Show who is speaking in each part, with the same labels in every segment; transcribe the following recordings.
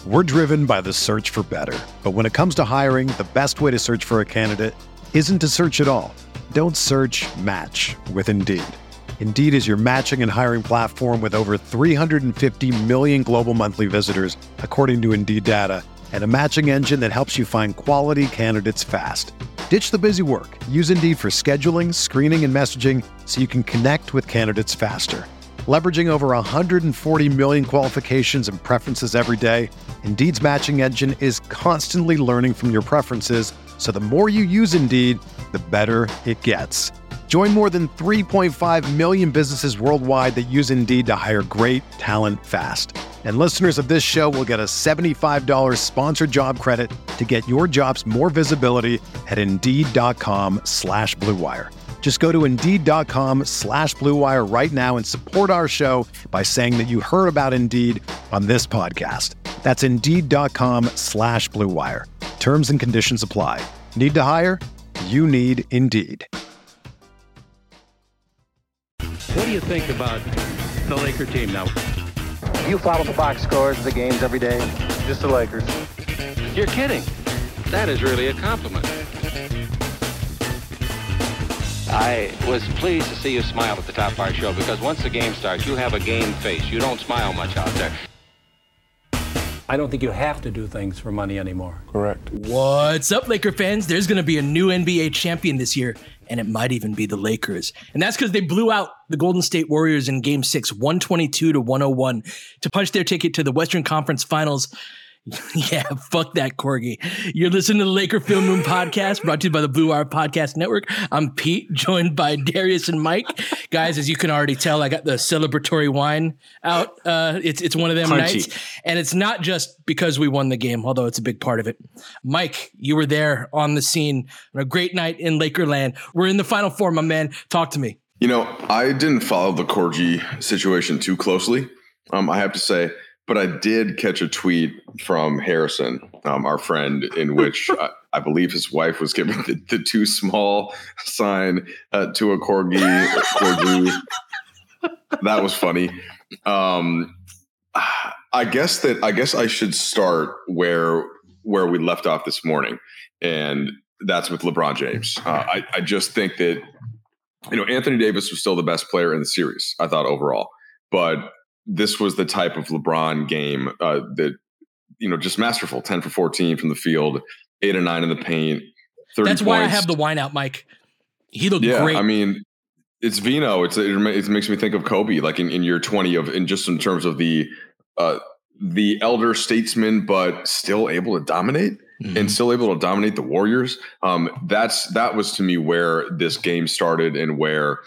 Speaker 1: We're driven by the search for better. But when it comes to hiring, the best way to search for a candidate isn't to search at all. Don't search, match with Indeed. Indeed is your matching and hiring platform with over 350 million global monthly visitors, according to Indeed data, and a matching engine that helps you find quality candidates fast. Ditch the busy work. Use Indeed for scheduling, screening, and messaging so you can connect with candidates faster. Leveraging over 140 million qualifications and preferences every day, Indeed's matching engine is constantly learning from your preferences, so the more you use Indeed, the better it gets. Join more than 3.5 million businesses worldwide that use Indeed to hire great talent fast. And listeners of this show will get a $75 sponsored job credit to get your jobs more visibility at Indeed.com/Blue Wire. Just go to Indeed.com/Blue Wire right now and support our show by saying that you heard about Indeed on this podcast. That's Indeed.com/Blue Wire. Terms and conditions apply. Need to hire? You need Indeed.
Speaker 2: What do you think about the Laker team now?
Speaker 3: You follow the box scores of the games every day? Just the Lakers.
Speaker 2: You're kidding. That is really a compliment. I was pleased to see you smile at the top of our show because once the game starts, you have a game face. You don't smile much out there.
Speaker 4: I don't think you have to do things for money anymore.
Speaker 5: Correct.
Speaker 6: What's up, Laker fans? There's going to be a new NBA champion this year, and it might even be the Lakers. And that's because they blew out the Golden State Warriors in Game 6, 122-101, to punch their ticket to the Western Conference Finals. Yeah, fuck that, Corgi. You're listening to the Laker Film Room podcast, brought to you by the Blue Wire Podcast Network. I'm Pete, joined by Darius and Mike. Guys, as you can already tell, I got the celebratory wine out. It's one of them
Speaker 5: Punchy
Speaker 6: nights. And it's not just because we won the game, although it's a big part of it. Mike, you were there on the scene on a great night in Lakerland. We're in the Final Four, my man. Talk to me.
Speaker 5: You know, I didn't follow the Corgi situation too closely, I have to say. But I did catch a tweet from Harrison, our friend, in which I believe his wife was giving the too small sign to a corgi. That was funny. I guess I should start where we left off this morning, and that's with LeBron James. I just think that Anthony Davis was still the best player in the series, I thought, overall, but this was the type of LeBron game that, just masterful. 10 for 14 from the field, 8 or 9 in the paint. 30
Speaker 6: That's
Speaker 5: points.
Speaker 6: why I have the wine out, Mike. He looked great.
Speaker 5: I mean, it's vino. It makes me think of Kobe, like in year 20 in terms of the elder statesman, but still able to dominate and still able to dominate the Warriors. That was to me where this game started and where,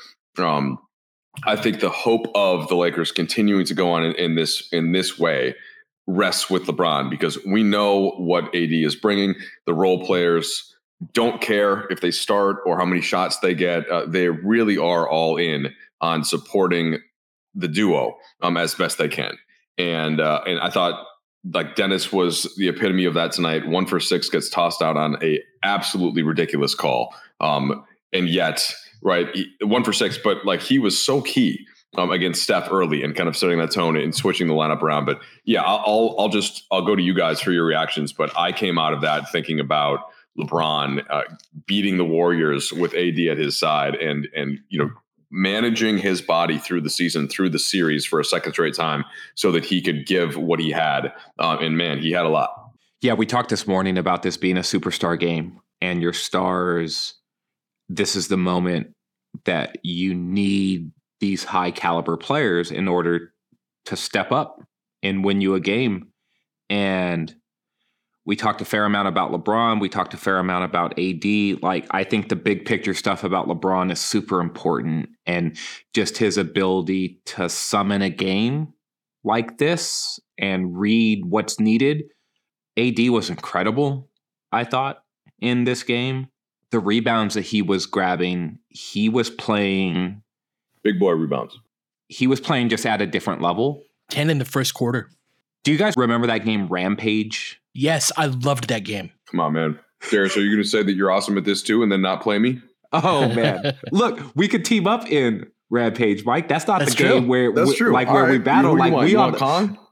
Speaker 5: I think the hope of the Lakers continuing to go on in this way rests with LeBron, because we know what AD is bringing. The role players don't care if they start or how many shots they get. They really are all in on supporting the duo as best they can. And I thought like Dennis was the epitome of that tonight. 1 for 6 gets tossed out on a absolutely ridiculous call. And yet, right, 1 for 6, but like he was so key against Steph early and kind of setting that tone and switching the lineup around. But yeah, I'll go to you guys for your reactions. But I came out of that thinking about LeBron beating the Warriors with AD at his side and managing his body through the season, through the series for a second straight time so that he could give what he had. And man, he had a lot.
Speaker 7: Yeah, we talked this morning about this being a superstar game, and your stars, this is the moment that you need these high caliber players in order to step up and win you a game. And we talked a fair amount about LeBron. We talked a fair amount about AD. Like, I think the big picture stuff about LeBron is super important, and just his ability to summon a game like this and read what's needed. AD was incredible, I thought, in this game. The rebounds that he was grabbing, he was playing
Speaker 5: big boy rebounds.
Speaker 7: He was playing just at a different level.
Speaker 6: 10 in the first quarter.
Speaker 7: Do you guys remember that game, Rampage?
Speaker 6: Yes, I loved that game.
Speaker 5: Come on, man. Darius, are you going to say that you're awesome at this too and then not play me?
Speaker 7: Oh, man. Look, we could team up in Rampage, Mike. That's not the
Speaker 6: true.
Speaker 7: game where
Speaker 5: that's true.
Speaker 7: Like where we battle. Like we
Speaker 5: want
Speaker 7: on
Speaker 5: Kong?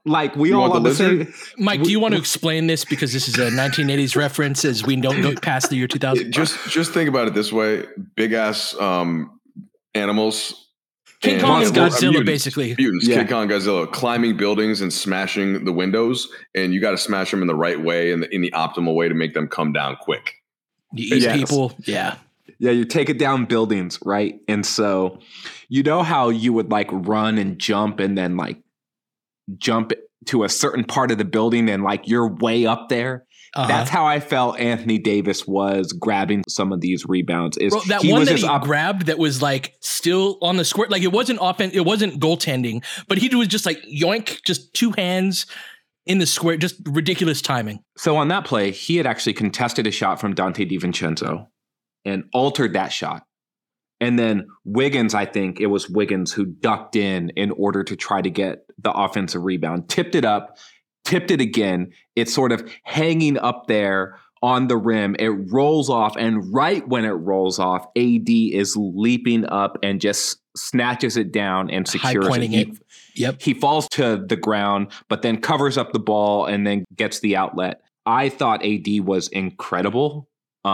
Speaker 7: Like we all on the same.
Speaker 6: Mike, do you want to explain this because this is a 1980s reference as we don't go past the year 2000?
Speaker 5: Just think about it this way: big ass animals.
Speaker 6: King Kong and Godzilla, basically.
Speaker 5: Mutants, King Kong, Godzilla, climbing buildings and smashing the windows, and you got to smash them in the right way and in the optimal way to make them come down quick.
Speaker 6: You eat people, yeah,
Speaker 7: you take it down buildings, right? And so, you know how you would like run and jump, and then like jump to a certain part of the building, and like you're way up there. That's how I felt Anthony Davis was grabbing some of these rebounds. Is
Speaker 6: that one that he grabbed that was like still on the square? Like it wasn't offense, it wasn't goaltending, but he was just like yoink, just two hands in the square, just ridiculous timing.
Speaker 7: So on that play, he had actually contested a shot from Dante DiVincenzo and altered that shot. And then Wiggins, I think it was Wiggins who ducked in order to try to get the offensive rebound, tipped it up, tipped it again. It's sort of hanging up there on the rim. It rolls off. And right when it rolls off, AD is leaping up and just snatches it down and secures it.
Speaker 6: Yep.
Speaker 7: He falls to the ground, but then covers up the ball and then gets the outlet. I thought AD was incredible.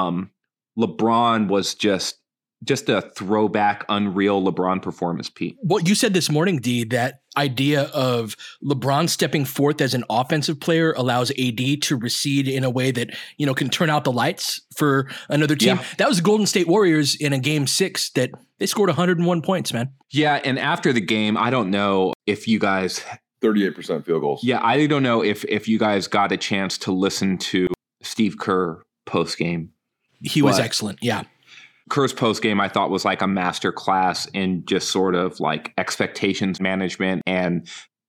Speaker 7: LeBron was just a throwback, unreal LeBron performance, Pete.
Speaker 6: What you said this morning, D, that idea of LeBron stepping forth as an offensive player allows AD to recede in a way that, you know, can turn out the lights for another team. Yeah. That was the Golden State Warriors in a game 6 that they scored 101 points, man.
Speaker 7: Yeah. And after the game, I don't know if you guys
Speaker 5: 38% field goals.
Speaker 7: Yeah. I don't know if you guys got a chance to listen to Steve Kerr post game.
Speaker 6: He was excellent. Yeah.
Speaker 7: Kerr's postgame, I thought, was like a master class in just sort of like expectations management and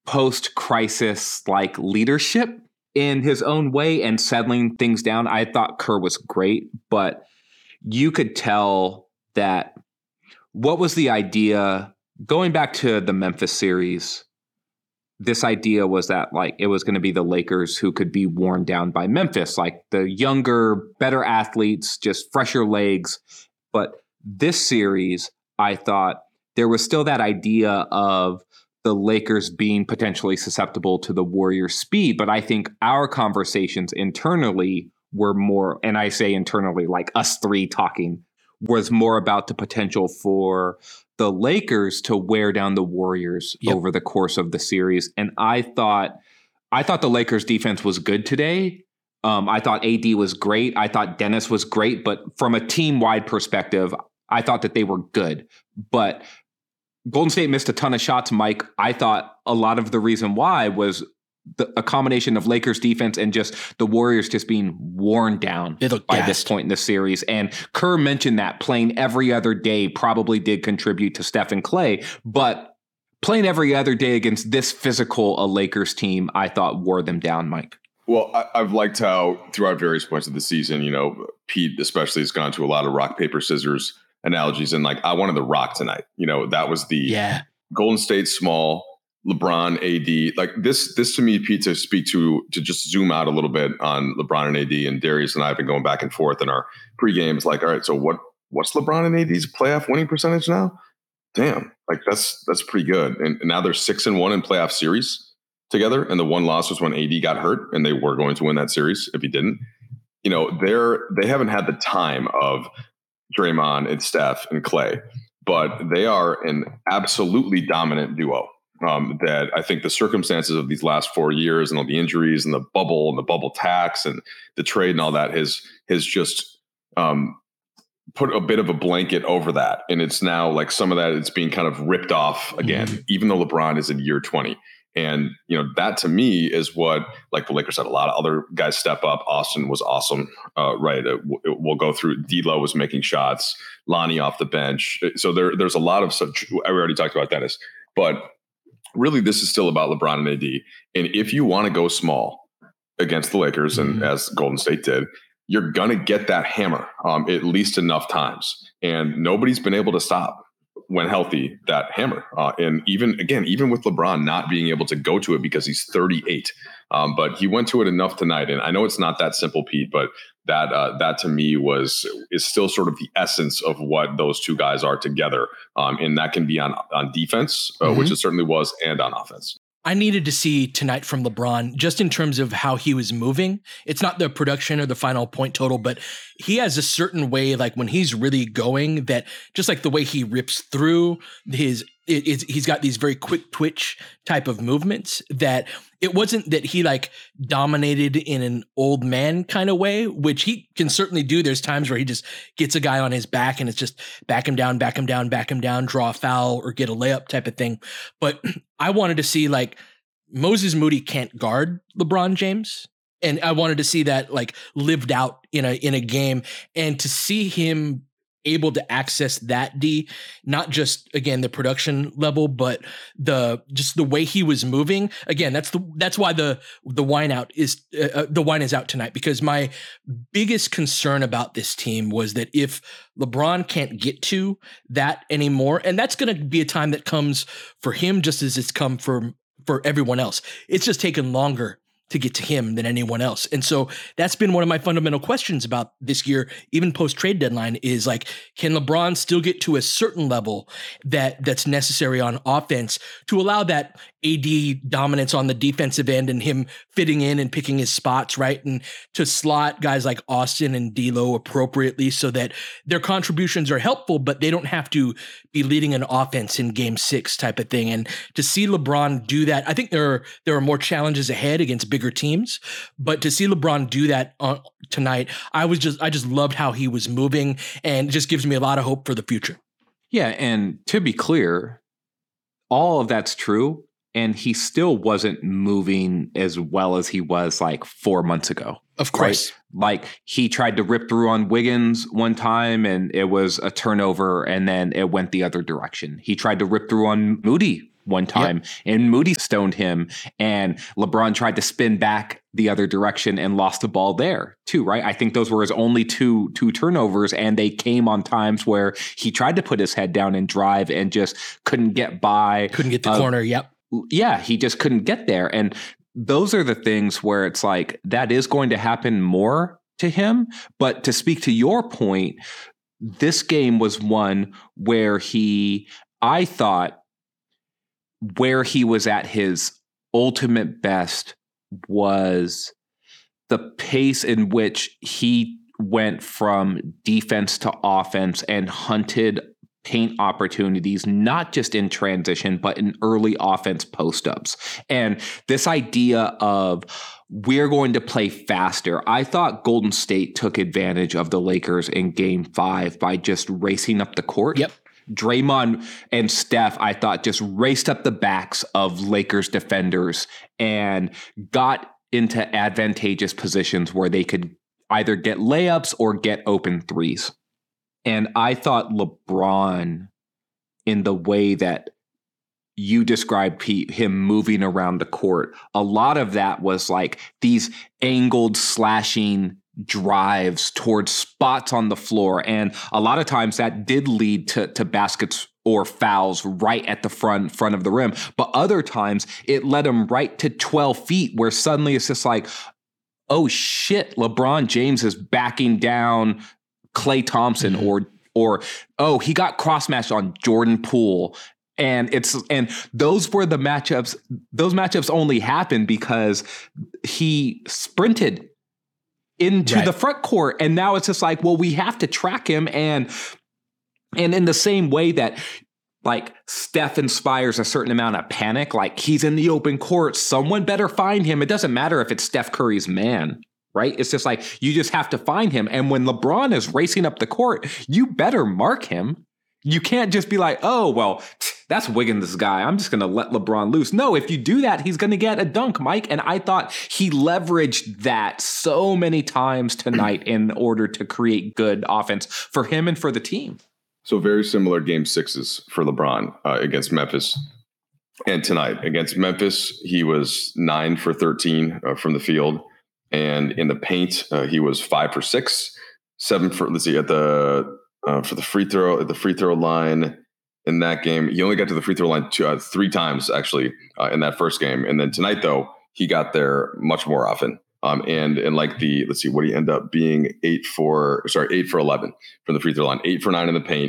Speaker 7: post-crisis like leadership in his own way and settling things down. I thought Kerr was great, but you could tell that what was the idea going back to the Memphis series. This idea was that like it was going to be the Lakers who could be worn down by Memphis, like the younger, better athletes, just fresher legs. But this series, I thought there was still that idea of the Lakers being potentially susceptible to the Warriors' speed. But I think our conversations internally were more, and I say internally, like us three talking, was more about the potential for the Lakers to wear down the Warriors over the course of the series. And I thought the Lakers' defense was good today. I thought AD was great. I thought Dennis was great. But from a team-wide perspective, I thought that they were good. But Golden State missed a ton of shots, Mike. I thought a lot of the reason why was a combination of Lakers defense and just the Warriors just being worn down by this point in the series. And Kerr mentioned that playing every other day probably did contribute to Steph and Clay. But playing every other day against this physical a Lakers team, I thought wore them down, Mike.
Speaker 5: Well, I've liked how throughout various points of the season, you know, Pete especially has gone to a lot of rock, paper, scissors analogies. And like, I wanted the rock tonight. You know, that was the Golden State small, LeBron, AD. Like this to me, Pete, to speak to just zoom out a little bit on LeBron and AD, and Darius and I have been going back and forth in our pre-games. Like, all right, so what's LeBron and AD's playoff winning percentage now? Damn, like that's pretty good. And now they're 6-1 in playoff series together, and the one loss was when AD got hurt, and they were going to win that series if he didn't. You know, they haven't had the time of Draymond and Steph and Clay, but they are an absolutely dominant duo. That I think the circumstances of these last 4 years and all the injuries and the bubble tax and the trade and all that has just put a bit of a blanket over that, and it's now like some of that it's being kind of ripped off again, even though LeBron is in year 20. And, you know, that to me is what, like the Lakers had a lot of other guys step up. Austin was awesome. Right. We'll go through. D'Lo was making shots, Lonnie off the bench. So there's a lot of such, I already talked about Dennis, but really this is still about LeBron and AD. And if you want to go small against the Lakers, and as Golden State did, you're going to get that hammer at least enough times. And nobody's been able to stop, when healthy, that hammer. And even with LeBron not being able to go to it because he's 38, but he went to it enough tonight. And I know it's not that simple, Pete, but that to me is still sort of the essence of what those two guys are together. And that can be on defense, which it certainly was, and on offense.
Speaker 6: I needed to see tonight from LeBron, just in terms of how he was moving. It's not the production or the final point total, but he has a certain way, like when he's really going, that just like the way he rips through he's got these very quick twitch type of movements, that it wasn't that he like dominated in an old man kind of way, which he can certainly do. There's times where he just gets a guy on his back and it's just back him down, draw a foul or get a layup type of thing. But I wanted to see, like, Moses Moody can't guard LeBron James. And I wanted to see that like lived out in a game, and to see him able to access that D, not just again the production level, but the way he was moving. Again, that's why the wine is out tonight, because my biggest concern about this team was that if LeBron can't get to that anymore, and that's going to be a time that comes for him just as it's come for everyone else. It's just taken longer to get to him than anyone else. And so that's been one of my fundamental questions about this year, even post trade deadline, is like, can LeBron still get to a certain level that's necessary on offense to allow that AD dominance on the defensive end and him fitting in and picking his spots, right? And to slot guys like Austin and D'Lo appropriately so that their contributions are helpful, but they don't have to be leading an offense in Game 6 type of thing. And to see LeBron do that, I think there are more challenges ahead against bigger teams, but to see LeBron do that tonight, I just loved how he was moving, and it just gives me a lot of hope for the future.
Speaker 7: Yeah, and to be clear, all of that's true, and he still wasn't moving as well as he was like 4 months ago.
Speaker 6: Of course.
Speaker 7: Right? Like, he tried to rip through on Wiggins one time and it was a turnover, and then it went the other direction. He tried to rip through on Moody one time, and Moody stoned him, and LeBron tried to spin back the other direction and lost the ball there too, right? I think those were his only two turnovers, and they came on times where he tried to put his head down and drive and just couldn't get by.
Speaker 6: Couldn't get the corner, yep.
Speaker 7: Yeah, he just couldn't get there. And those are the things where it's like, that is going to happen more to him. But to speak to your point, this game was one where I thought, where he was at his ultimate best was the pace in which he went from defense to offense and hunted paint opportunities, not just in transition, but in early offense post-ups. And this idea of, we're going to play faster. I thought Golden State took advantage of the Lakers in Game 5 by just racing up the court.
Speaker 6: Yep.
Speaker 7: Draymond and Steph, I thought, just raced up the backs of Lakers defenders and got into advantageous positions where they could either get layups or get open threes. And I thought LeBron, in the way that you described, Pete, him moving around the court, a lot of that was like these angled slashing drives towards spots on the floor. And a lot of times that did lead to baskets or fouls right at the front of the rim. But other times it led him right to 12 feet, where suddenly it's just like, oh shit, LeBron James is backing down Klay Thompson, or oh, he got cross-matched on Jordan Poole. And those were the matchups. Those matchups only happened because he sprinted into the front court. And now it's just like, well, we have to track him. And in the same way that, like, Steph inspires a certain amount of panic, like, he's in the open court, someone better find him. It doesn't matter if it's Steph Curry's man, right? It's just like, you just have to find him. And when LeBron is racing up the court, you better mark him. You can't just be like, oh, well, that's Wiggins' guy, I'm just going to let LeBron loose. No, if you do that, he's going to get a dunk, Mike. And I thought he leveraged that so many times tonight in order to create good offense for him and for the team.
Speaker 5: So very similar Game 6s for LeBron against Memphis. And tonight against Memphis, he was 9 for 13 from the field. And in the paint, he was 5 for 6, 7 for, for the free throw at the free throw line in that game. He only got to the free throw line 3 times actually in that first game. And then tonight, though, he got there much more often. And like what did he end up being? 8 for 11 from the free throw line, 8 for 9 in the paint.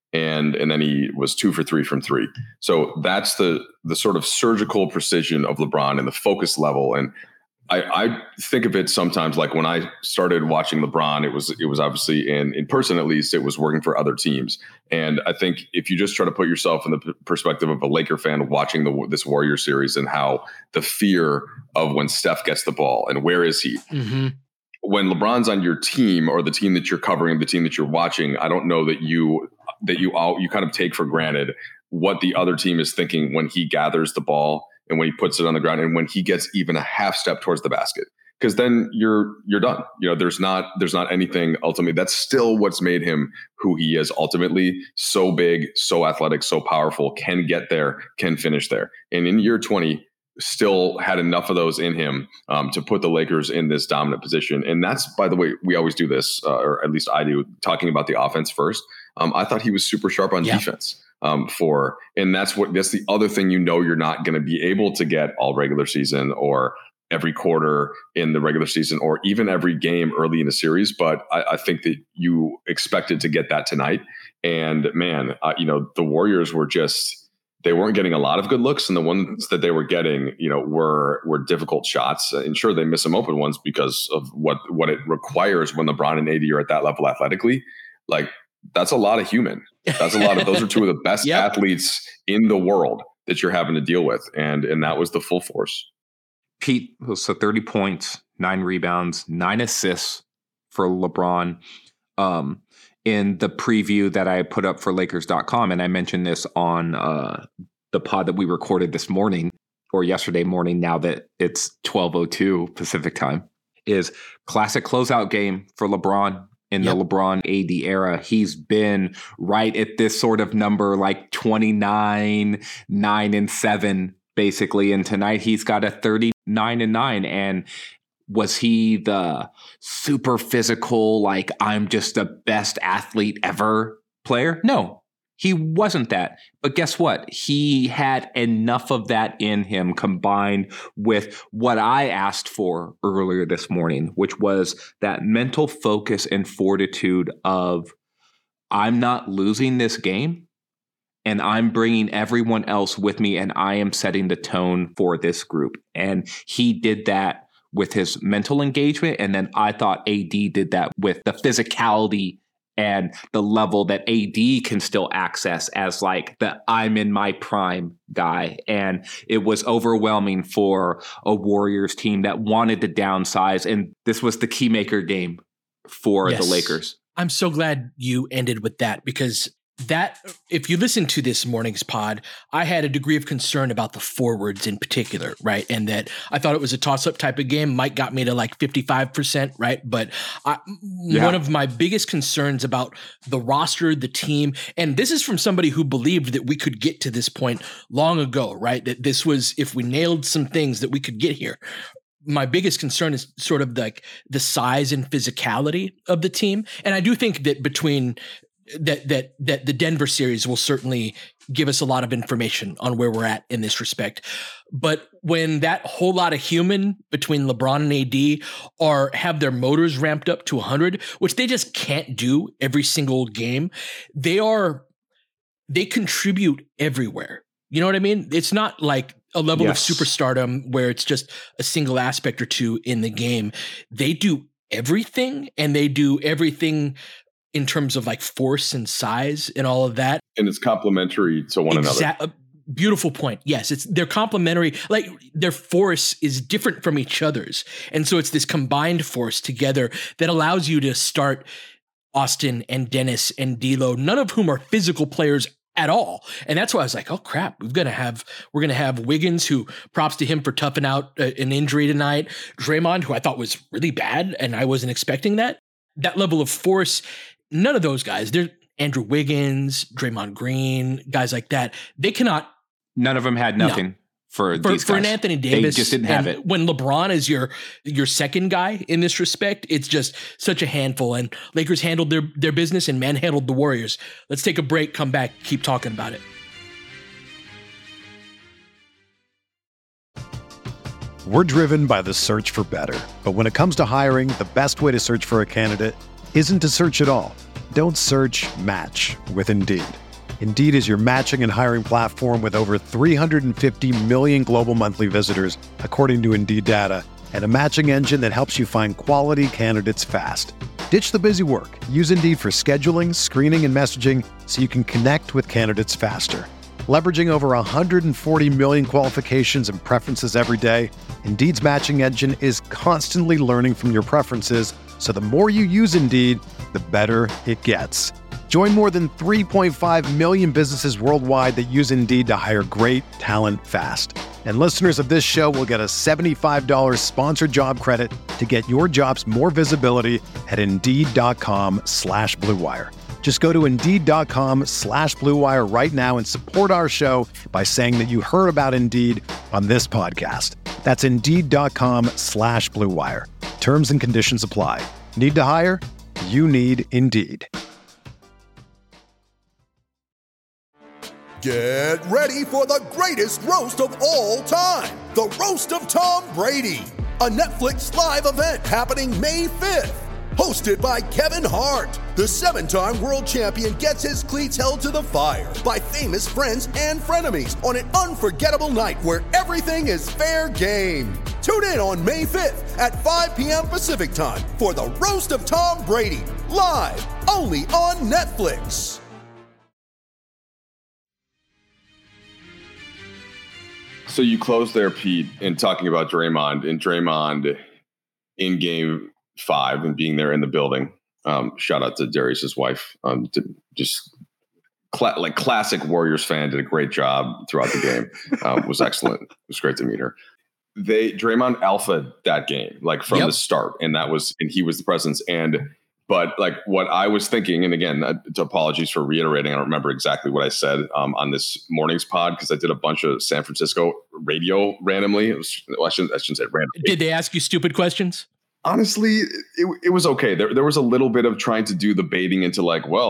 Speaker 5: and then he was 2 for 3 from 3. So that's the sort of surgical precision of LeBron and the focus level. And I think of it sometimes like when I started watching LeBron, it was obviously in person, at least it was working for other teams. And I think if you just try to put yourself in the perspective of a Laker fan watching this Warriors series and how the fear of when Steph gets the ball and where is he? Mm-hmm. When LeBron's on your team or the team that you're covering, the team that you're watching, I don't know that you kind of take for granted what the other team is thinking when he gathers the ball and when he puts it on the ground and when he gets even a half step towards the basket, because then you're done. There's not anything ultimately. That's still what's made him who he is ultimately. So big, so athletic, so powerful, can get there, can finish there. And in year 20, still had enough of those in him to put the Lakers in this dominant position. And that's, by the way, we always do this, or at least I do, talking about the offense first. I thought he was super sharp on defense. And that's the other thing, you're not going to be able to get all regular season or every quarter in the regular season or even every game early in the series. But I think that you expected to get that tonight. And man, the Warriors they weren't getting a lot of good looks, and the ones that they were getting, were difficult shots. And sure, they miss some open ones because of what it requires when LeBron and AD are at that level athletically. Like, that's a lot of human. That's a lot of, those are two of the best athletes in the world that you're having to deal with. And that was the full force.
Speaker 7: Pete, so 30 points, 9 rebounds, 9 assists for LeBron. In the preview that I put up for Lakers.com, and I mentioned this on the pod that we recorded this morning or yesterday morning, now that it's 12:02 Pacific time, is classic closeout game for LeBron. In the LeBron AD era, he's been right at this sort of number, like 29, 9 and 7, basically. And tonight he's got a 39 and 9. And was he the super physical, like I'm just the best athlete ever player? No, he wasn't that. But guess what? He had enough of that in him, combined with what I asked for earlier this morning, which was that mental focus and fortitude of, I'm not losing this game, and I'm bringing everyone else with me, and I am setting the tone for this group. And he did that with his mental engagement. And then I thought AD did that with the physicality and the level that AD can still access as like the I'm in my prime guy. And it was overwhelming for a Warriors team that wanted to downsize. And this was the key maker game for the Lakers.
Speaker 6: I'm so glad you ended with that, because that, if you listen to this morning's pod, I had a degree of concern about the forwards in particular, right? And that I thought it was a toss-up type of game. Mike got me to like 55%, right? But one of my biggest concerns about the roster, the team, and this is from somebody who believed that we could get to this point long ago, right? That this was, if we nailed some things, that we could get here. My biggest concern is sort of like the size and physicality of the team. And I do think that between that the Denver series will certainly give us a lot of information on where we're at in this respect. But when that whole lot of human between LeBron and AD have their motors ramped up to 100, which they just can't do every single game, they contribute everywhere. You know what I mean? It's not like a level of superstardom where it's just a single aspect or two in the game. They do everything, and they do everything in terms of like force and size and all of that.
Speaker 5: And it's complementary to one another.
Speaker 6: Beautiful point. Yes, they're complementary. Like their force is different from each other's. And so it's this combined force together that allows you to start Austin and Dennis and D'Lo, none of whom are physical players at all. And that's why I was like, oh crap, we're going to have Wiggins, who, props to him for toughing out an injury tonight. Draymond, who I thought was really bad, and I wasn't expecting that level of force. None of those guys, they're Andrew Wiggins, Draymond Green, guys like that. They cannot.
Speaker 7: None of them had nothing for these guys.
Speaker 6: For an Anthony Davis.
Speaker 7: They just didn't have it.
Speaker 6: When LeBron is your second guy in this respect, it's just such a handful. And Lakers handled their business and manhandled the Warriors. Let's take a break, come back, keep talking about it.
Speaker 1: We're driven by the search for better. But when it comes to hiring, the best way to search for a candidate isn't to search at all. Don't search, match with Indeed. Indeed is your matching and hiring platform with over 350 million global monthly visitors, according to Indeed data, and a matching engine that helps you find quality candidates fast. Ditch the busy work. Use Indeed for scheduling, screening, and messaging so you can connect with candidates faster. Leveraging over 140 million qualifications and preferences every day, Indeed's matching engine is constantly learning from your preferences, so the more you use Indeed, the better it gets. Join more than 3.5 million businesses worldwide that use Indeed to hire great talent fast. And listeners of this show will get a $75 sponsored job credit to get your jobs more visibility at Indeed.com/Blue Wire. Just go to Indeed.com/Blue Wire right now and support our show by saying that you heard about Indeed on this podcast. That's Indeed.com/Blue Wire. Terms and conditions apply. Need to hire? You need Indeed.
Speaker 8: Get ready for the greatest roast of all time, the Roast of Tom Brady, a Netflix live event happening May 5th. Hosted by Kevin Hart, the 7-time world champion gets his cleats held to the fire by famous friends and frenemies on an unforgettable night where everything is fair game. Tune in on May 5th at 5 p.m. Pacific time for the Roast of Tom Brady, live only on Netflix.
Speaker 5: So you closed there, Pete, in talking about Draymond in Game 5 and being there in the building. Shout out to Darius's wife. Classic Warriors fan, did a great job throughout the game. Was excellent. It was great to meet her. Draymond alpha that game, from the start, and he was the presence. But what I was thinking, and again, apologies for reiterating, I don't remember exactly what I said on this morning's pod because I did a bunch of San Francisco radio randomly. I shouldn't say randomly.
Speaker 6: Did they ask you stupid questions?
Speaker 5: Honestly, it was okay. There was a little bit of trying to do the baiting into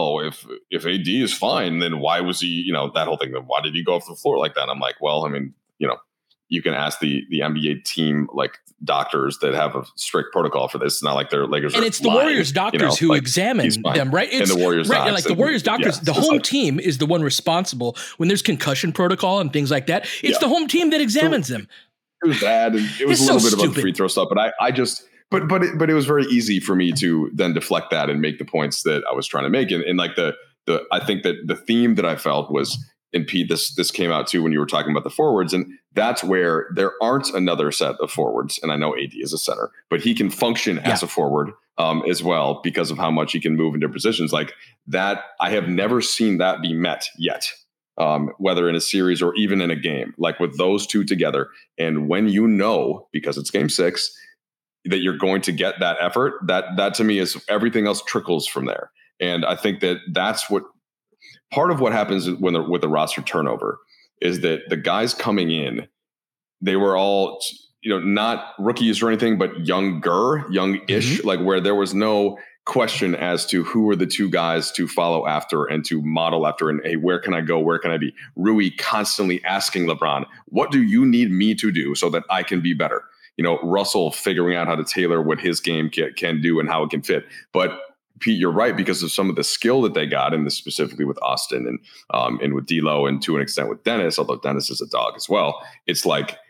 Speaker 5: if AD is fine, then why was he, that whole thing, then why did he go off the floor like that? And I'm like, well, I mean, you can ask the NBA team, doctors that have a strict protocol for this. It's not like they're Lakers.
Speaker 6: And it's the lying, Warriors doctors who examine them, right? It's,
Speaker 5: and the Warriors,
Speaker 6: right? The Warriors doctors, the home team is the one responsible when there's concussion protocol and things like that. It's the home team that examines them.
Speaker 5: It was bad, and it was a little bit about the free throw stuff. But but it was very easy for me to then deflect that and make the points that I was trying to make. And I think that the theme that I felt was. And Pete, this came out too when you were talking about the forwards, and that's where there aren't another set of forwards. And I know AD is a center, but he can function as a forward as well because of how much he can move into positions like that. I have never seen that be met yet, whether in a series or even in a game, with those two together. And when because it's Game 6, that you're going to get that effort, that to me is everything else trickles from there. And I think that's what. Part of what happens with the roster turnover is that the guys coming in, they were all, not rookies or anything, but youngish, where there was no question as to who were the two guys to follow after and to model after. And hey, where can I go? Where can I be? Rui constantly asking LeBron, what do you need me to do so that I can be better? Russell figuring out how to tailor what his game can do and how it can fit. But Pete, you're right, because of some of the skill that they got, and this specifically with Austin and with D'Lo, and to an extent with Dennis, although Dennis is a dog as well. It's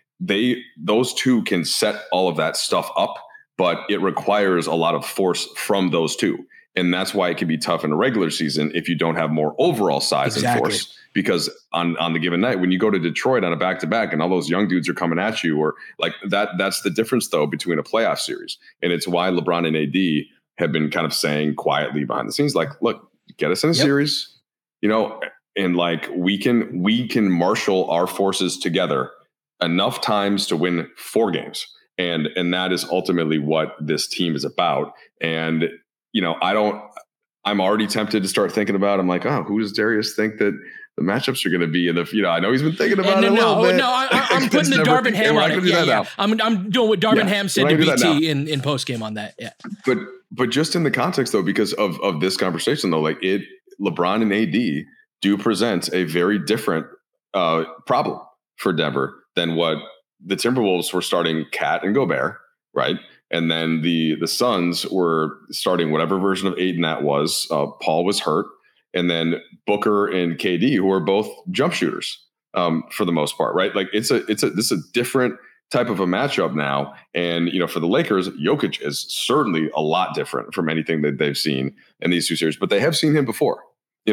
Speaker 5: those two can set all of that stuff up, but it requires a lot of force from those two. And that's why it can be tough in a regular season if you don't have more overall size and force. Because on the given night, when you go to Detroit on a back-to-back and all those young dudes are coming at you, or that's the difference, though, between a playoff series. And it's why LeBron and AD have been kind of saying quietly behind the scenes, look, get us in a series, and we can marshal our forces together enough times to win 4 games. And that is ultimately what this team is about. And, I'm already tempted to start thinking about, I'm like, oh, who does Darius think that the matchups are going to be? And I know he's been thinking about it a little bit.
Speaker 6: No, I'm putting the Darvin Ham on it. Yeah. I'm doing what Darvin Ham said to BT in post game on that. Yeah.
Speaker 5: But just in the context, though, because of this conversation, though, LeBron and AD do present a very different problem for Denver than what the Timberwolves were starting Cat and Gobert, right? And then the Suns were starting whatever version of Aiden that was. Paul was hurt. and then Booker and KD, who are both jump shooters for the most part, right? Like this is a different type of a matchup now. And, for the Lakers, Jokic is certainly a lot different from anything that they've seen in these two series, but they have seen him before.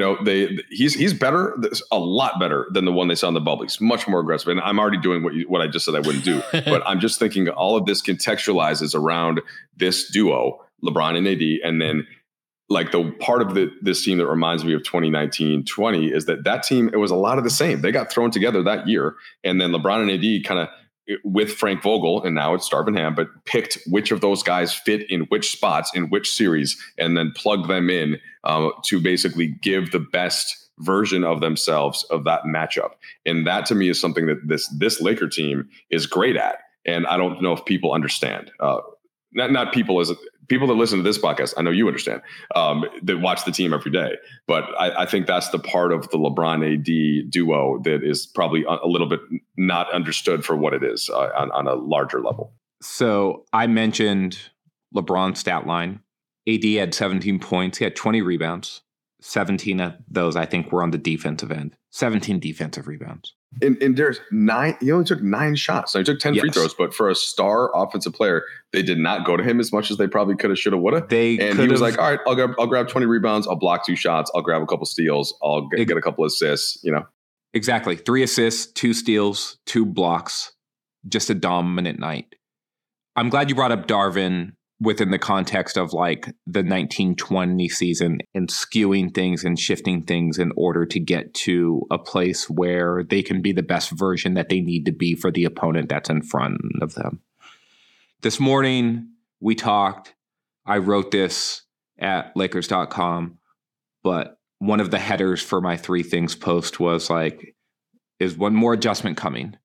Speaker 5: He's better, a lot better than the one they saw in the bubble. He's much more aggressive. And I'm already doing what I just said I wouldn't do. But I'm just thinking all of this contextualizes around this duo, LeBron and AD. And then like the part of this team that reminds me of 2019-20 is that team, it was a lot of the same. They got thrown together that year. And then LeBron and AD kind of, with Frank Vogel, and now it's Darvin Ham, but picked which of those guys fit in which spots in which series, and then plugged them in to basically give the best version of themselves of that matchup. And that to me is something that this Laker team is great at. And I don't know if people understand. Not people as people that listen to this podcast, I know you understand, that watch the team every day. But I think that's the part of the LeBron AD duo that is probably a little bit not understood for what it is on a larger level.
Speaker 7: So I mentioned LeBron's stat line. AD had 17 points. He had 20 rebounds. 17 of those, I think, were on the defensive end. 17 defensive rebounds.
Speaker 5: And there's 9. He only took 9 shots. So he took 10 free throws, but for a star offensive player, they did not go to him as much as they probably could have, should have, would have. And he was like, all right, I'll grab 20 rebounds. I'll block 2 shots. I'll grab a couple steals. I'll get a couple assists,
Speaker 7: Exactly. 3 assists, 2 steals, 2 blocks. Just a dominant night. I'm glad you brought up Darvin within the context of like the 1920 season and skewing things and shifting things in order to get to a place where they can be the best version that they need to be for the opponent that's in front of them. This morning we talked, I wrote this at Lakers.com, but one of the headers for my 3 things post was like, is one more adjustment coming?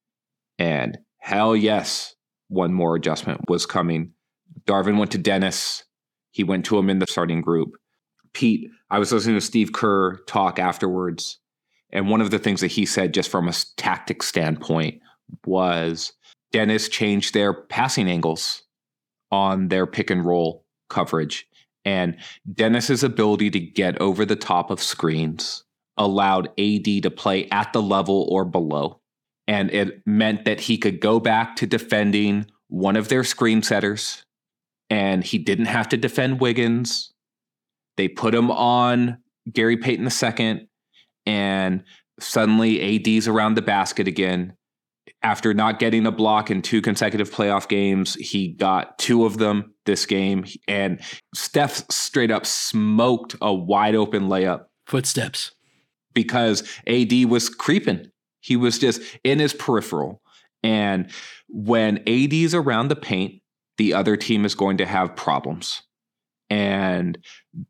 Speaker 7: And hell yes, one more adjustment was coming. Darvin went to Dennis. He went to him in the starting group. Pete, I was listening to Steve Kerr talk afterwards, and one of the things that he said just from a tactic standpoint was Dennis changed their passing angles on their pick and roll coverage. And Dennis's ability to get over the top of screens allowed AD to play at the level or below. And it meant that he could go back to defending one of their screen setters, and he didn't have to defend Wiggins. They put him on Gary Payton II, and suddenly AD's around the basket again. After not getting a block in 2 consecutive playoff games, he got 2 of them this game, and Steph straight up smoked a wide open layup.
Speaker 6: Footsteps.
Speaker 7: Because AD was creeping. He was just in his peripheral. And when AD's around the paint, the other team is going to have problems. And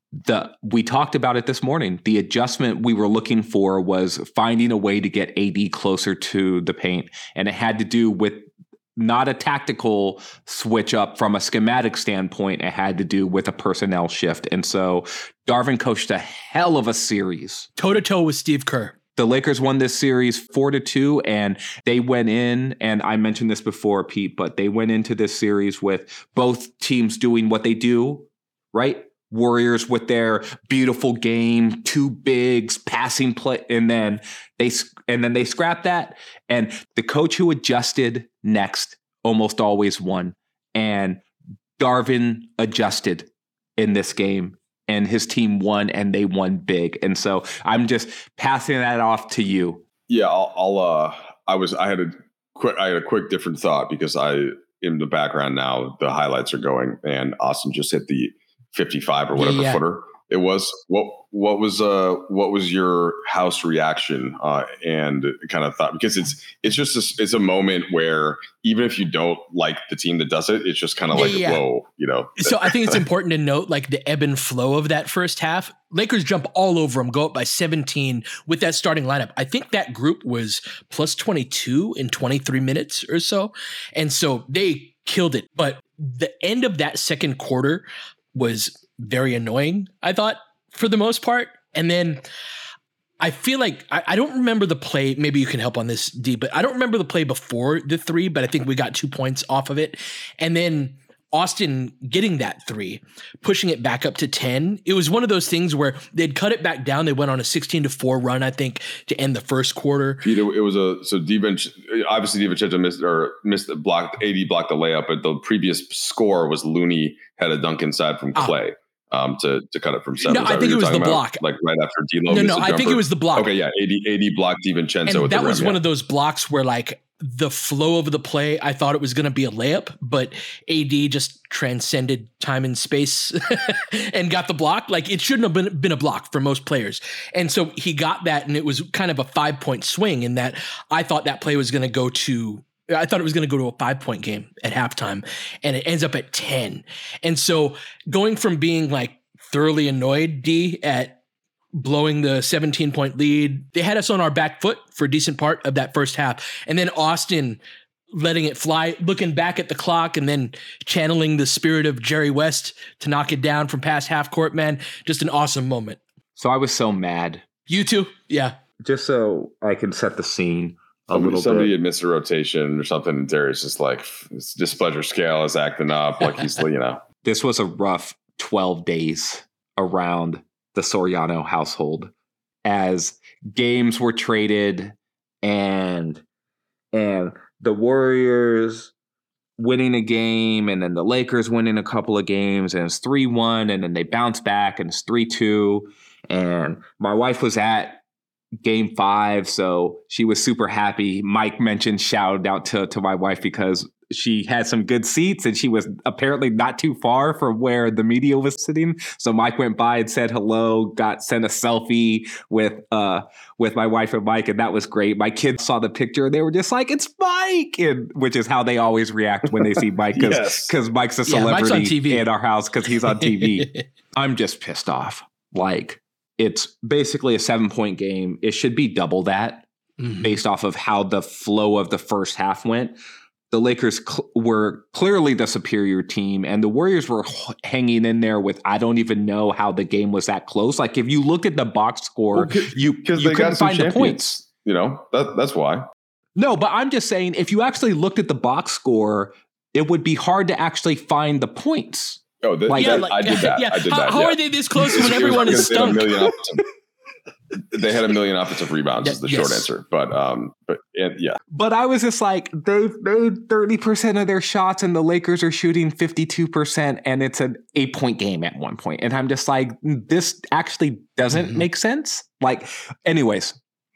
Speaker 7: we talked about it this morning. The adjustment we were looking for was finding a way to get AD closer to the paint. And it had to do with not a tactical switch up from a schematic standpoint. It had to do with a personnel shift. And so Darvin coached a hell of a series.
Speaker 6: Toe-to-toe with Steve Kerr.
Speaker 7: The Lakers won this series 4-2, and they went in, and I mentioned this before, Pete, but they went into this series with both teams doing what they do, right? Warriors with their beautiful game, 2 bigs, passing play, and then they scrapped that. And the coach who adjusted next almost always won. And Darvin adjusted in this game, and his team won, and they won big. And so I'm just passing that off to you.
Speaker 5: Yeah, I had a quick different thought, because in the background now the highlights are going, and Austin just hit the 55 or whatever footer it was. What was your house reaction and kind of thought? Because it's a moment where even if you don't like the team that does it, it's just kind of like, whoa,
Speaker 6: So I think it's important to note like the ebb and flow of that first half. Lakers jump all over them, go up by 17 with that starting lineup. I think that group was plus 22 in 23 minutes or so. And so they killed it. But the end of that second quarter was very annoying, I thought, for the most part. And then I feel like I don't remember the play. Maybe you can help on this, D, but I don't remember the play before the 3, but I think we got 2 points off of it. And then Austin getting that 3, pushing it back up to 10. It was one of those things where they'd cut it back down. They went on a 16-4 run, I think, to end the first quarter.
Speaker 5: It was DiVincenzo missed the block. AD blocked the layup, but the previous score was Looney had a dunk inside from Clay to cut it from 7.
Speaker 6: No, I think it was the block.
Speaker 5: Like right after D'Lo.
Speaker 6: No, I think it was the block.
Speaker 5: Okay, yeah, AD blocked DiVincenzo.
Speaker 6: And that was one of those blocks where like the flow of the play, I thought it was going to be a layup, but AD just transcended time and space and got the block. Like it shouldn't have been a block for most players. And so he got that, and it was kind of a 5-point swing in that I thought that play was going to go to a 5-point game at halftime, and it ends up at 10. And so going from being like thoroughly annoyed, D, at blowing the 17-point lead, they had us on our back foot for a decent part of that first half. And then Austin letting it fly, looking back at the clock, and then channeling the spirit of Jerry West to knock it down from past half court, man. Just an awesome moment.
Speaker 7: So I was so mad.
Speaker 6: You too? Yeah.
Speaker 7: Just so I can set the scene
Speaker 5: somebody had missed a rotation or something, and Darius is like, his displeasure scale is acting up. Like he's,
Speaker 7: This was a rough 12 days around the Soriano household as games were traded and the Warriors winning a game, and then the Lakers winning a couple of games, and it's 3-1, and then they bounce back and it's 3-2. And my wife was at Game 5, so she was super happy. Mike mentioned shout out to my wife because she had some good seats, and she was apparently not too far from where the media was sitting. So Mike went by and said hello, sent a selfie with my wife and Mike, and that was great. My kids saw the picture and they were just like, "It's Mike," which is how they always react when they see Mike, because Mike's a celebrity Mike's on TV. In our house because he's on TV. I'm just pissed off. Like, it's basically a 7-point game. It should be double that based off of how the flow of the first half went. The Lakers were clearly the superior team, and the Warriors were hanging in there with, I don't even know how the game was that close. Like, if you looked at the box score, you couldn't find the points.
Speaker 5: That's why.
Speaker 7: No, but I'm just saying, if you actually looked at the box score, it would be hard to actually find the points.
Speaker 5: Oh, I did that.
Speaker 6: Yeah.
Speaker 5: I did that.
Speaker 6: How are they this close when everyone is stunk?
Speaker 5: They had 1 million offensive rebounds is the short answer. But yeah.
Speaker 7: But I was just like, they've made 30% of their shots and the Lakers are shooting 52%, and it's an 8-point game at one point. And I'm just like, this actually doesn't make sense. Like, anyways.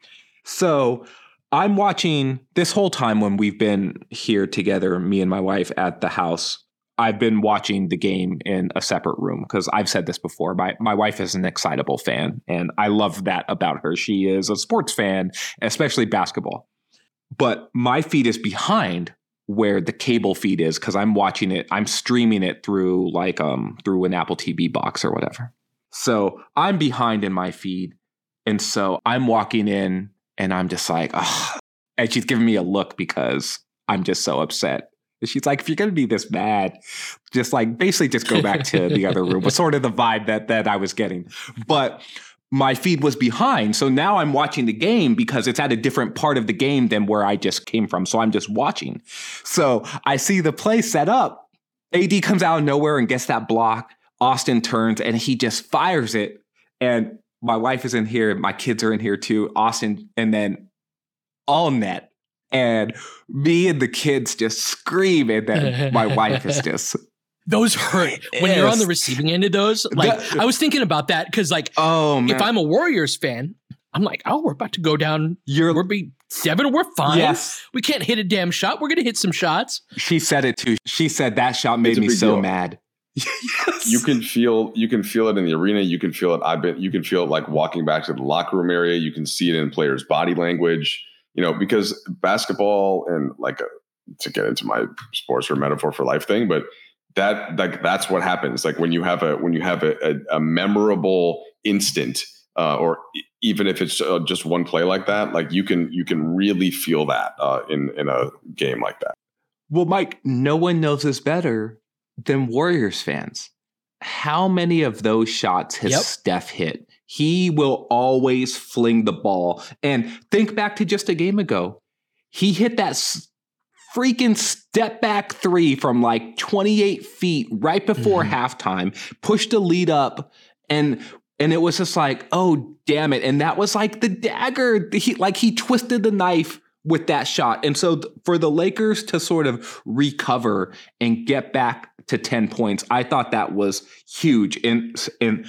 Speaker 7: So I'm watching this whole time when we've been here together, me and my wife at the house. I've been watching the game in a separate room because I've said this before. My wife is an excitable fan, and I love that about her. She is a sports fan, especially basketball. But my feed is behind where the cable feed is because I'm watching it. I'm streaming it through through an Apple TV box or whatever. So I'm behind in my feed. And so I'm walking in and I'm just like, oh. And she's giving me a look because I'm just so upset. She's like, if you're going to be this mad, just like basically just go back to the other room was sort of the vibe that I was getting. But my feed was behind. So now I'm watching the game because it's at a different part of the game than where I just came from. So I'm just watching. So I see the play set up. AD comes out of nowhere and gets that block. Austin turns and he just fires it. And my wife is in here. My kids are in here too. Austin, and then all net. And me and the kids just scream, and then my wife is just...
Speaker 6: Those hurt when you're on the receiving end of those. Like, I was thinking about that because, like, if I'm a Warriors fan, I'm like, oh, we're about to go down. We're be 7, we're fine.
Speaker 7: Yes.
Speaker 6: We can't hit a damn shot. We're going to hit some shots.
Speaker 7: She said it too. She said that shot made me so mad.
Speaker 5: Yes. You can feel it in the arena. You can feel it. You can feel it like walking back to the locker room area. You can see it in players' body language. Because basketball and to get into my sports or metaphor for life thing, but that's what happens. Like when you have a memorable instant, or even if it's just one play like that, like you can really feel that in a game like that.
Speaker 7: Well, Mike, no one knows this better than Warriors fans. How many of those shots has Steph hit? He will always fling the ball. And think back to just a game ago. He hit that freaking step back three from like 28 feet right before halftime, pushed a lead up, and it was just like, oh, damn it. And that was like the dagger. He twisted the knife with that shot. And so for the Lakers to sort of recover and get back to 10 points, I thought that was huge. And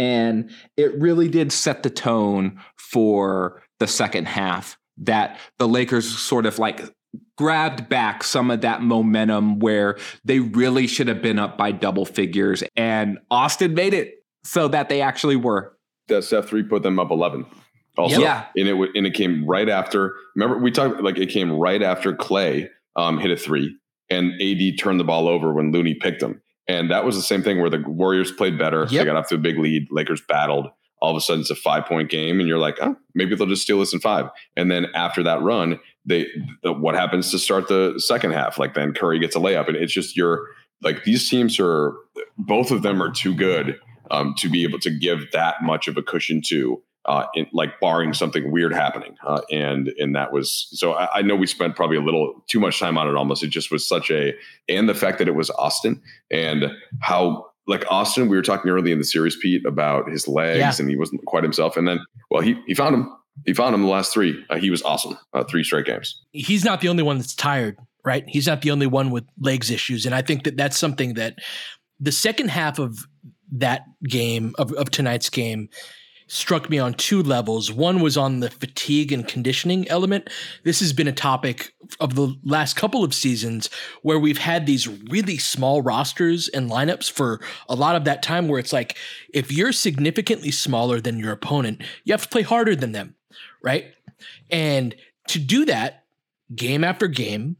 Speaker 7: it really did set the tone for the second half, that the Lakers sort of like grabbed back some of that momentum where they really should have been up by double figures. And Austin made it so that they actually were.
Speaker 5: That Steph 3 put them up 11. Also,
Speaker 7: yeah.
Speaker 5: And it came right after. Remember, we talked like it came right after Clay hit a 3, and AD turned the ball over when Looney picked him. And that was the same thing where the Warriors played better. Yep. They got off to a big lead. Lakers battled. All of a sudden, it's a 5-point game, and you're like, oh, maybe they'll just steal this in 5. And then after that run, what happens to start the second half? Like then Curry gets a layup, and it's just these teams both of them are too good to be able to give that much of a cushion to. Barring something weird happening. And that was, so I know we spent probably a little too much time on it almost. It just was and the fact that it was Austin, and how like Austin, we were talking early in the series, Pete, about his legs and he wasn't quite himself. And then, well, he found him. He found him the last 3. He was awesome. 3 straight games. He's
Speaker 6: not the only one that's tired, right? He's not the only one with legs issues. And I think that's something that the second half of that game, of tonight's game, struck me on 2 levels. One was on the fatigue and conditioning element. This has been a topic of the last couple of seasons where we've had these really small rosters and lineups for a lot of that time, where it's like, if you're significantly smaller than your opponent, you have to play harder than them, right? And to do that game after game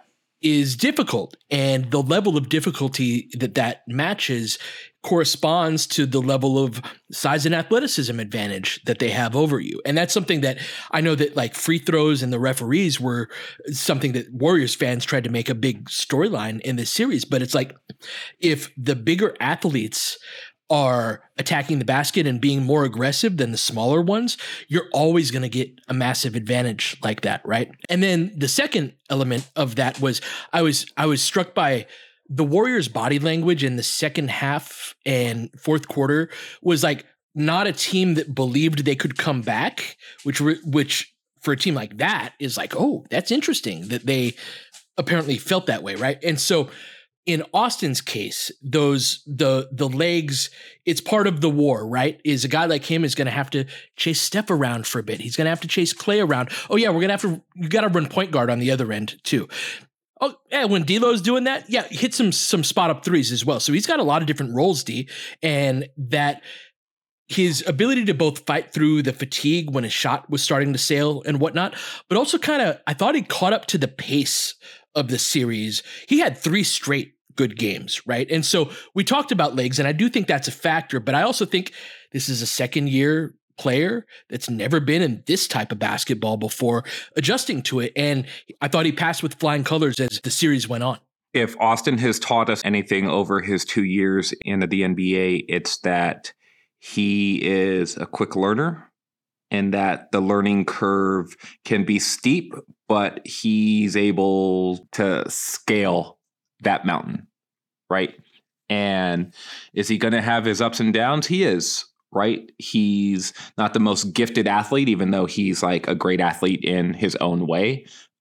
Speaker 6: is difficult. And the level of difficulty that matches corresponds to the level of size and athleticism advantage that they have over you. And that's something that I know that like free throws and the referees were something that Warriors fans tried to make a big storyline in this series. But it's like, if the bigger athletes are attacking the basket and being more aggressive than the smaller ones, you're always going to get a massive advantage like that, right? And then the second element of that was I was struck by the Warriors' body language in the second half and fourth quarter was like not a team that believed they could come back, which for a team like that is like, oh, that's interesting that they apparently felt that way, right? And so in Austin's case, the legs, it's part of the war, right? Is a guy like him is going to have to chase Steph around for a bit. He's going to have to chase Clay around. Oh yeah, you got to run point guard on the other end too. Oh yeah, when D'Lo's doing that, yeah, hit some spot up threes as well. So he's got a lot of different roles, D, and that his ability to both fight through the fatigue when his shot was starting to sail and whatnot, but also I thought he caught up to the pace of the series. He had 3 straight good games, right? And so we talked about legs, and I do think that's a factor, but I also think this is a second-year player that's never been in this type of basketball before, adjusting to it. And I thought he passed with flying colors as the series went on.
Speaker 7: If Austin has taught us anything over his 2 years in the NBA, it's that he is a quick learner and that the learning curve can be steep, but he's able to scale that mountain, right? And is he going to have his ups and downs? He is. Right? He's not the most gifted athlete, even though he's like a great athlete in his own way.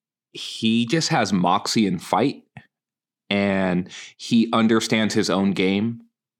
Speaker 7: He just has moxie and fight, and he understands his own game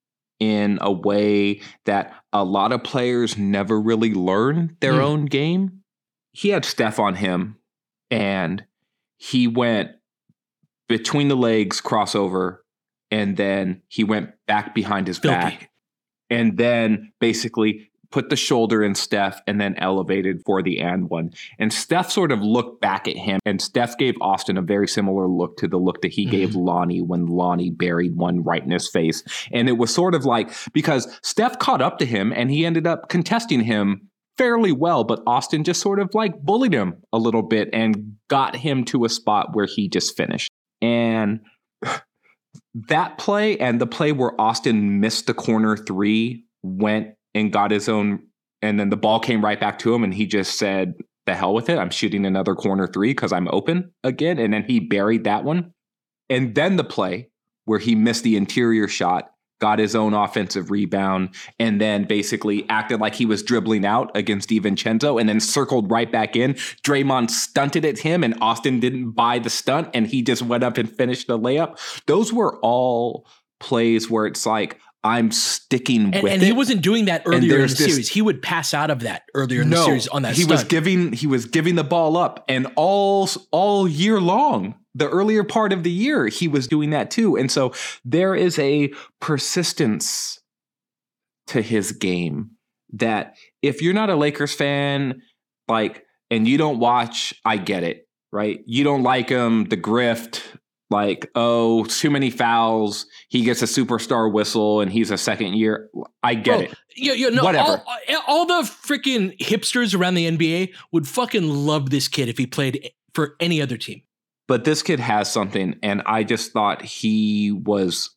Speaker 7: in a way that a lot of players never really learn their own game. He had Steph on him, and he went between the legs, crossover, and then he went back behind his back. And then basically put the shoulder in Steph and then elevated for the and one. And Steph sort of looked back at him, and Steph gave Austin a very similar look to the look that he gave Lonnie when Lonnie buried one right in his face. And it was sort of like, because Steph caught up to him and he ended up contesting him fairly well, but Austin just sort of like bullied him a little bit and got him to a spot where he just finished. And that play and the play where Austin missed the corner 3, went and got his own, and then the ball came right back to him, and he just said, the hell with it. I'm shooting another corner three because I'm open again. And then he buried that one. And then the play where he missed the interior shot, got his own offensive rebound, and then basically acted like he was dribbling out against DiVincenzo and then circled right back in. Draymond stunted at him and Austin didn't buy the stunt and he just went up and finished the layup. Those were all plays where it's like, I'm sticking with it.
Speaker 6: And he wasn't doing that earlier in the series. He would pass out of that earlier in the series on that stunt.
Speaker 7: He was giving the ball up, and all year long, the earlier part of the year, he was doing that too. And so there is a persistence to his game that if you're not a Lakers fan, like, and you don't watch, I get it, right? You don't like him, the grift, like, oh, too many fouls. He gets a superstar whistle and he's a second year. I get it.
Speaker 6: Yeah, no,
Speaker 7: whatever.
Speaker 6: All the freaking hipsters around the NBA would fucking love this kid if he played for any other team.
Speaker 7: But this kid has something, and I just thought he was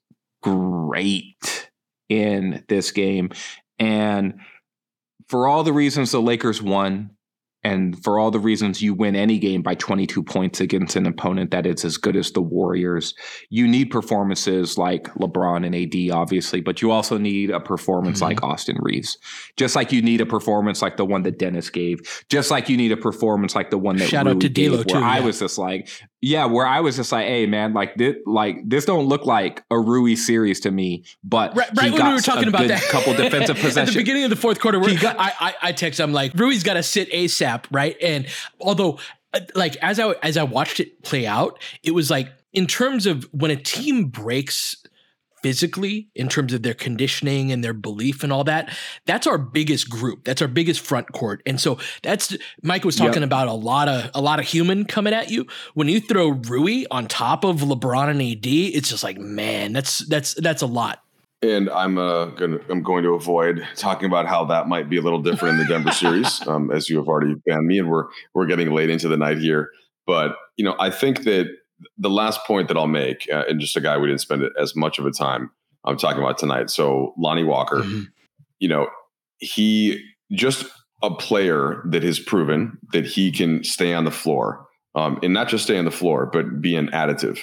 Speaker 7: great in this game. And for all the reasons the Lakers won, and for all the reasons you win any game by 22 points against an opponent that is as good as the Warriors, you need performances like LeBron and AD, obviously, but you also need a performance like Austin Reeves. Just like you need a performance like the one that Dennis gave. Just like you need a performance like the one that
Speaker 6: Shout out to D'Lo too.
Speaker 7: I was just like, hey man, this don't look like a Rui series to me. But
Speaker 6: right when we were talking about that
Speaker 7: couple defensive possessions
Speaker 6: at the beginning of the fourth quarter, I text him like, Rui's got to sit ASAP, right? And although, like as I watched it play out, it was like in terms of when a team breaks physically, in terms of their conditioning and their belief and all that, that's our biggest group. That's our biggest front court. And so that's, Mike was talking about a lot of human coming at you. When you throw Rui on top of LeBron and AD, it's just like, man, that's a lot.
Speaker 5: And I'm going to avoid talking about how that might be a little different in the Denver series, as you have already banned me, and we're getting late into the night here. But I think that the last point that I'll make, and just a guy we didn't spend as much of a time I'm talking about tonight. So Lonnie Walker, he just a player that has proven that he can stay on the floor, and not just stay on the floor, but be an additive.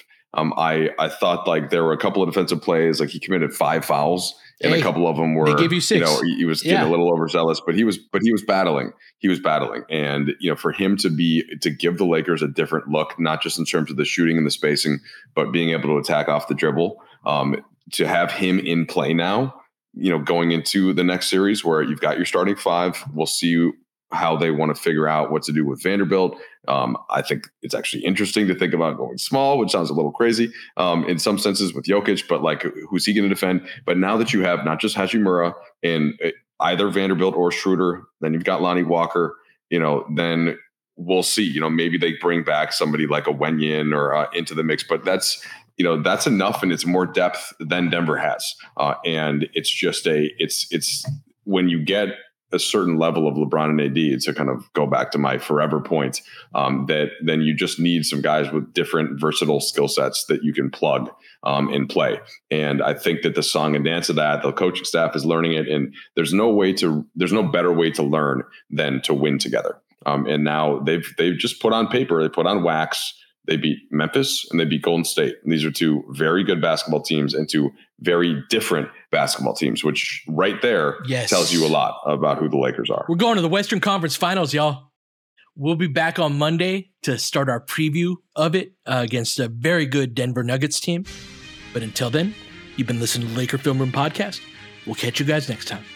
Speaker 5: I thought like there were a couple of defensive plays, like he committed 5 fouls, and a couple of them were,
Speaker 6: they gave you 6.
Speaker 5: He was getting a little overzealous, but he was battling. He was battling. And, for him to give the Lakers a different look, not just in terms of the shooting and the spacing, but being able to attack off the dribble, to have him in play now, going into the next series where you've got your starting 5, we'll see how they want to figure out what to do with Vanderbilt. I think it's actually interesting to think about going small, which sounds a little crazy in some senses with Jokic, but like, who's he going to defend? But now that you have not just Hachimura and either Vanderbilt or Schroeder, then you've got Lonnie Walker, then we'll see, maybe they bring back somebody like a Wenyen or into the mix, but that's enough. And it's more depth than Denver has. And it's just it's when you get a certain level of LeBron and AD, to kind of go back to my forever point, that then you just need some guys with different versatile skill sets that you can plug and play. And I think that the song and dance of that, the coaching staff is learning it, and there's no better way to learn than to win together. And now they've just put on paper, they put on wax. They beat Memphis and they beat Golden State. And these are 2 very good basketball teams and 2 very different basketball teams, which right there tells you a lot about who the Lakers are.
Speaker 6: We're going to the Western Conference Finals, y'all. We'll be back on Monday to start our preview of it against a very good Denver Nuggets team. But until then, you've been listening to Laker Film Room Podcast. We'll catch you guys next time.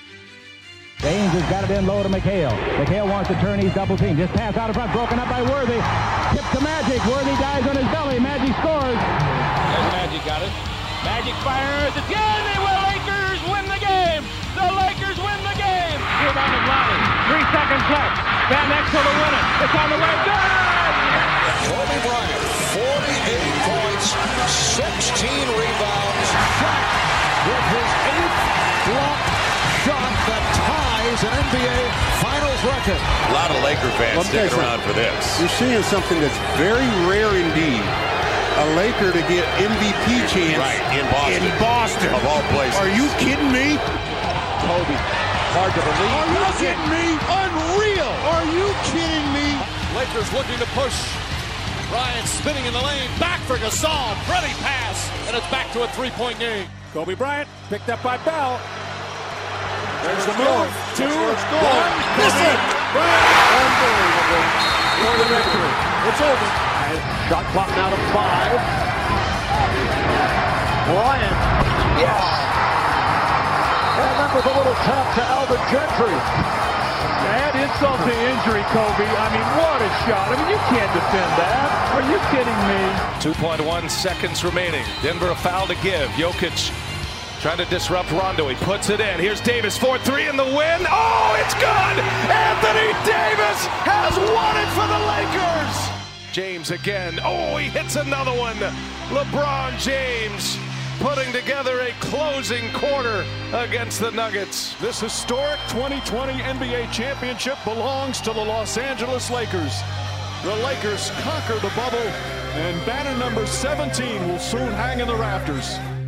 Speaker 3: James has got it in low to McHale. McHale wants to turn. He's double teamed. Just pass out in front. Broken up by Worthy. Tip to Magic. Worthy dives on his belly. Magic scores.
Speaker 9: There's Magic got it. Magic fires. It's good. The Lakers win the game. The Lakers win the game. Rebound of Lonnie. 3 seconds left. Van Exel to win it. It's on the way. Good.
Speaker 10: Kobe Bryant, 48 points, 16 rebounds. Shot with his 8th block shot that ties an NBA Finals record.
Speaker 11: A lot of Laker fans sticking around for this.
Speaker 12: You're seeing something that's very rare indeed. A Laker to get MVP chance
Speaker 11: in Boston. Of all places.
Speaker 12: Are you kidding me?
Speaker 10: Kobe, hard to believe.
Speaker 12: Are you kidding me? Unreal. Are you kidding me?
Speaker 10: Lakers looking to push. Bryant spinning in the lane. Back for Gasol. Pretty pass. And it's back to a three-point game.
Speaker 9: Kobe Bryant picked up by Bell. There's the move. 2, 1. Miss it. Bryant. Unbelievable. For the victory. It's over.
Speaker 10: Shot clock now to 5. Bryant. Yes. And that was a little tap to Alvin Gentry.
Speaker 9: Add insult to injury, Kobe. I mean, what a shot. I mean, you can't defend that. Are you kidding me?
Speaker 13: 2.1 seconds remaining. Denver a foul to give. Jokic trying to disrupt Rondo. He puts it in. Here's Davis, 4-3 in the win. Oh, it's good! Anthony Davis has won it for the Lakers! James again. Oh, he hits another one. LeBron James putting together a closing quarter against the Nuggets.
Speaker 9: This historic 2020 NBA championship belongs to the Los Angeles Lakers. The Lakers conquer the bubble, and banner number 17 will soon hang in the rafters.